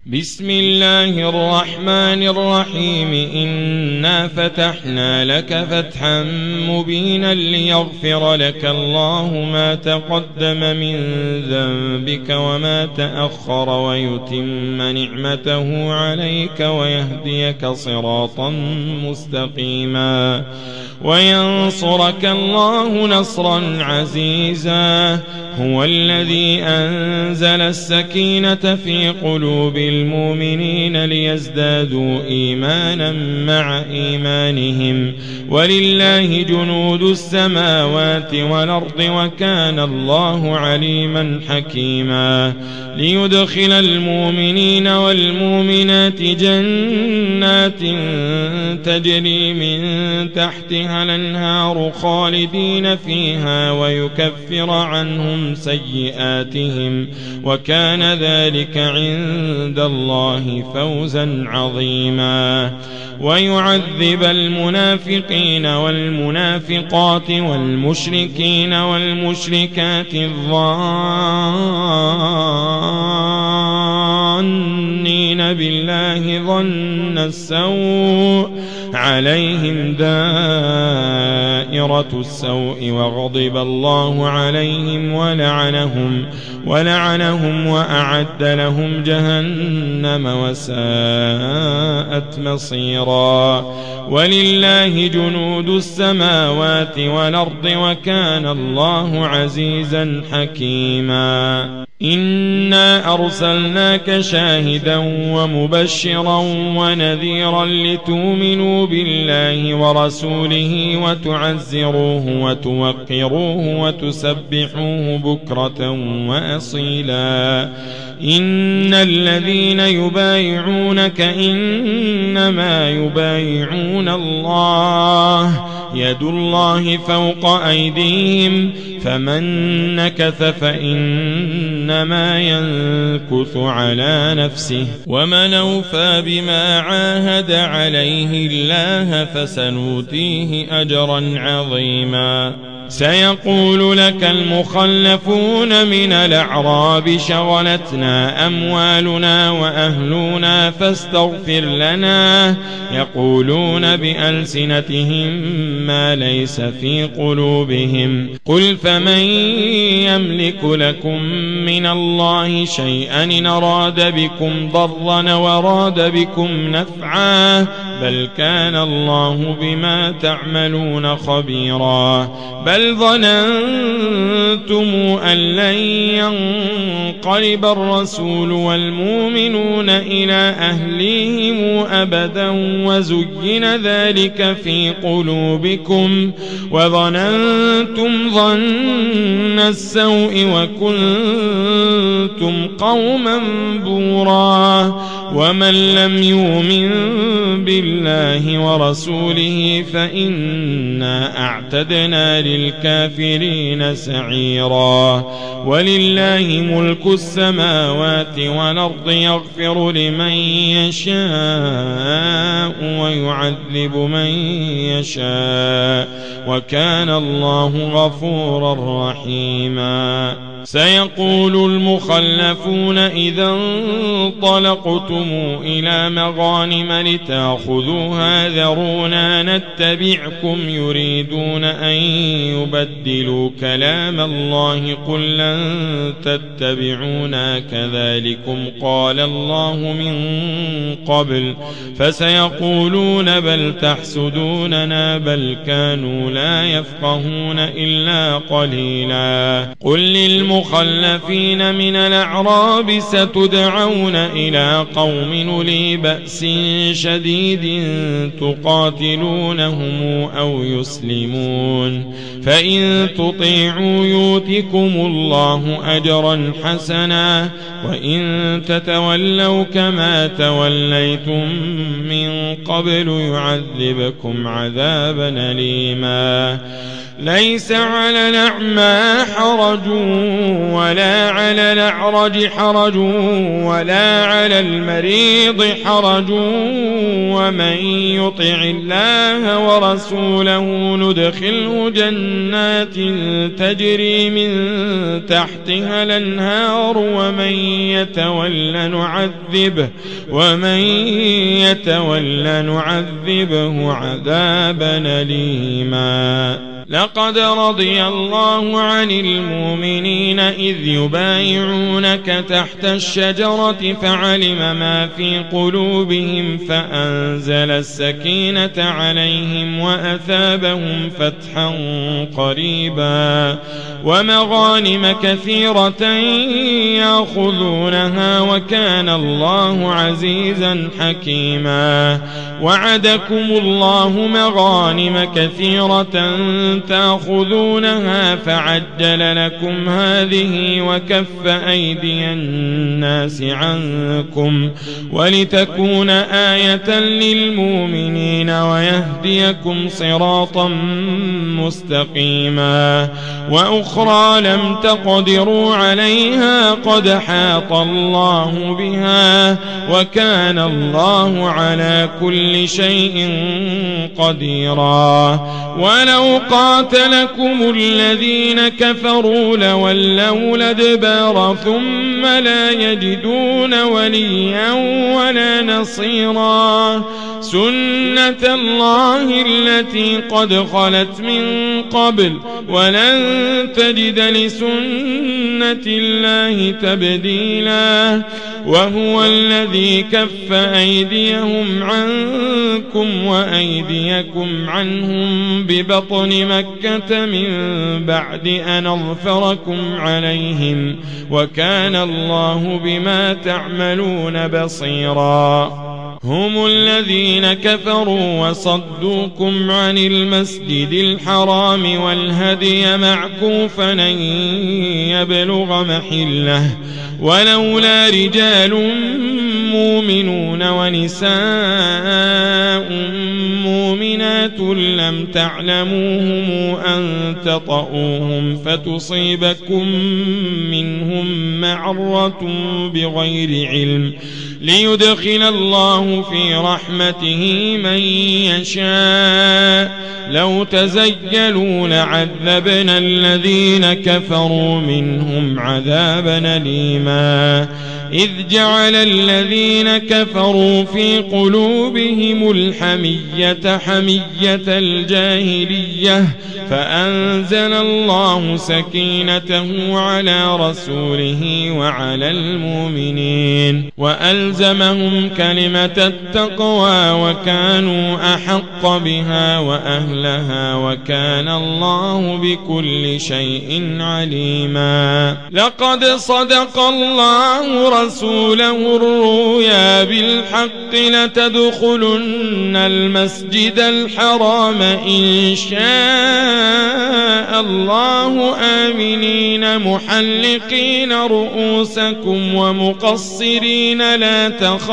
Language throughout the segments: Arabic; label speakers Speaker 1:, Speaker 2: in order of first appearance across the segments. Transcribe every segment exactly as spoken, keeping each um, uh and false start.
Speaker 1: بسم الله الرحمن الرحيم إنا فتحنا لك فتحا مبينا ليغفر لك الله ما تقدم من ذنبك وما تأخر ويتم نعمته عليك ويهديك صراطا مستقيما وينصرك الله نصرا عزيزا. هو الذي أنزل السكينة في قلوب المؤمنين ليزدادوا إيمانا مع إيمانهم ولله جنود السماوات والأرض وكان الله عليما حكيما. ليدخل المؤمنين والمؤمنات جنات تجري من تحتها الأنهار خالدين فيها ويكفر عنهم سيئاتهم وكان ذلك عند الله فوزا عظيما. ويعذب المنافقين والمنافقات والمشركين والمشركات الظانين بالله ظن السوء عليهم دائرة السوء وغضب الله عليهم ولعنهم ولعنهم وأعد لهم جهنم وساءت مصيرا. ولله جنود السماوات والأرض وكان الله عزيزا حكيما. إنا أرسلناك شاهدا ومبشرا ونذيرا لتؤمنوا بالله ورسوله وتعزروه وتوقروه وتسبحوه بكرة وأصيلا. إن الذين يبايعونك إنما يبايعون الله يد الله فوق أيديهم فمن نكث فإنما ينكث على نفسه ومن أوفى بما عاهد عليه الله فسنؤتيه أجرا عظيما. سيقول لك المخلفون من الأعراب شغلتنا أموالنا وأهلنا فاستغفر لنا يقولون بألسنتهم ما ليس في قلوبهم قل فمن يملك لكم من الله شيئا إن أراد بكم ضرا وراد بكم نفعا بل كان الله بما تعملون خبيرا. بل ظننتم أن لن ينقلب الرسول والمؤمنون إلى أهليهم أبدا وزين ذلك في قلوبكم وظننتم ظن السوء وكنتم قوما بورا. ومن لم يؤمن بالله ورسوله فإنا أعتدنا للكافرين سعيرا. ولله ملك السماوات والأرض يغفر لمن يشاء ويعذب من يشاء وكان الله غفورا رحيما. سيقول المخلفون إذا انطلقتم إلى مغانم لتأخذوها ذرونا نتبعكم يريدون أن يبدلوا كلام الله قل لن تتبعونا كذلكم قال الله من قبل فسيقولون بل تحسدوننا بل كانوا لا يفقهون إلا قليلا. قل للمخلفين المخلفين من الأعراب ستدعون إلى قوم أولي بأس شديد تقاتلونهم أو يسلمون فإن تطيعوا يؤتكم الله أجرا حسنا وإن تتولوا كما توليتم من قبل يعذبكم عذابا أليما. ليس على الأعمى حرج ولا على الأعرج حرج ولا على المريض حرج ومن يطع الله ورسوله ندخله جنات تجري من تحتها الأنهار ومن يتولى نعذبه ومن يتولى نعذبه عذابا أليما. لقد رضي الله عن المؤمنين إذ يبايعونك تحت الشجرة فعلم ما في قلوبهم فأنزل السكينة عليهم وأثابهم فتحا قريبا ومغانم كثيرة يأخذونها وكان الله عزيزا حكيما. وعدكم الله مغانم كثيرة تأخذونها فعجل لكم هذه وكف أيدي الناس عنكم ولتكون آية للمؤمنين ويهديكم صراطا مستقيما. وأخرى لم تقدروا عليها قد حاط الله بها وكان الله على كل شيء قديرا. ولو قاتلكم الذين كفروا لولوا الأدبار ثم لا يجدون وليا ولا نصيرا. سنة الله التي قد خلت من قبل ولن تجد لسنة الله تبديلا. وهو الذي كف أيديهم عنكم وأيديكم عنهم ببطن مكة من بعد أن أظفركم عليهم وكان الله بما تعملون بصيرا. هم الذين كفروا وصدوكم عن المسجد الحرام والهدي معكوفا أن يبلغ محله ولولا رجال مؤمنون ونساء مؤمنات لم تعلموهم أن تطؤوهم فتصيبكم منهم معرة بغير علم ليدخل الله في رحمته من يشاء. لو تزيلوا لعذبنا الذين كفروا منهم عذابا أليما. إذ جعل الذين كفروا في قلوبهم الحمية حمية الجاهلية فأنزل الله سكينته على رسوله وعلى المؤمنين وألزمهم كلمة التقوى وكانوا أحق بها وأهلها وكان الله بكل شيء عليما. لقد صدق الله رسوله الرؤيا بالحق لتدخلن المسجد الحرام إن شاء الله آمنين محلقين رؤوسكم ومقصرين لا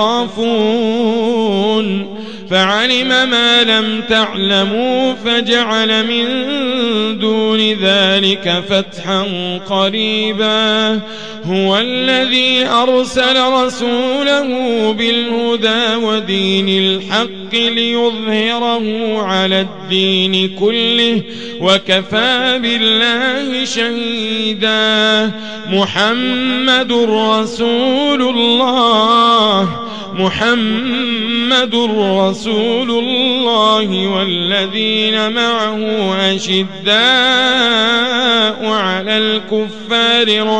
Speaker 1: تخافون فعلم ما لم تعلموا فجعل من دون ذلك فتحا قريبا. هو الذي أرسل رسوله بالهدى ودين الحق ليظهره على الدين كله وكفى بالله شهيدا. محمد رسول الله محمد رسول الله والذين معه أشداء على الكفار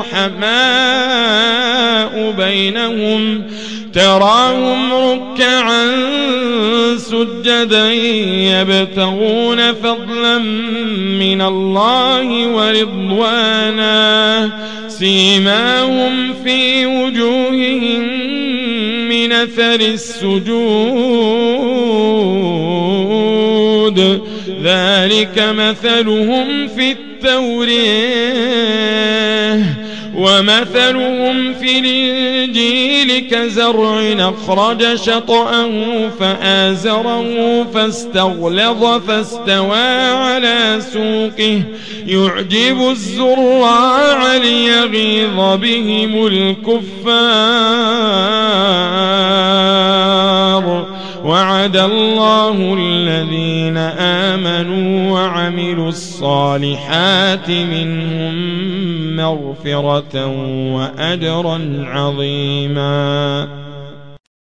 Speaker 1: رحماء بينهم تراهم ركعا سجدا يبتغون فضلا من الله ورضوانا سيماهم في وجوههم من أثر السجود ذلك مثلهم في التوراة ومثلهم في الإنجيل كزرع أخرج شطأه فآزره فاستغلظ فاستوى على سوقه يعجب الزراع ليغيظ بهم الكفار. وعد الله الذين آمنوا وعملوا الصالحات منهم مغفرة وأجرا عظيما.